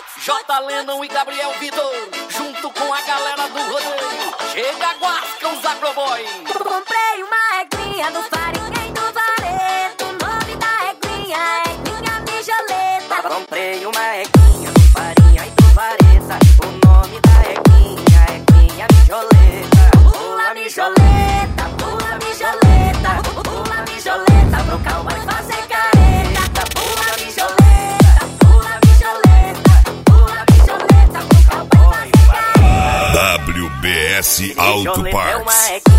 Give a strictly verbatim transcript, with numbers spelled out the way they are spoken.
J. Lennon e Gabriel Vitor, junto com a galera do rodeio. Chega, Guasca, os Agroboy. Comprei uma eglinha do farinha e do vareto. O nome da eglinha é eglinha mijoleta. Comprei uma eglinha do farinha e do vareta. O nome da eglinha é eglinha mijoleta. Pula mijoleta, pula mijoleta, pula mijoleta pro cowboy fazer careta. Pula mijoleta, pula mijoleta, pula mijoleta pro cowboy fazer careta. W B S Auto Parts.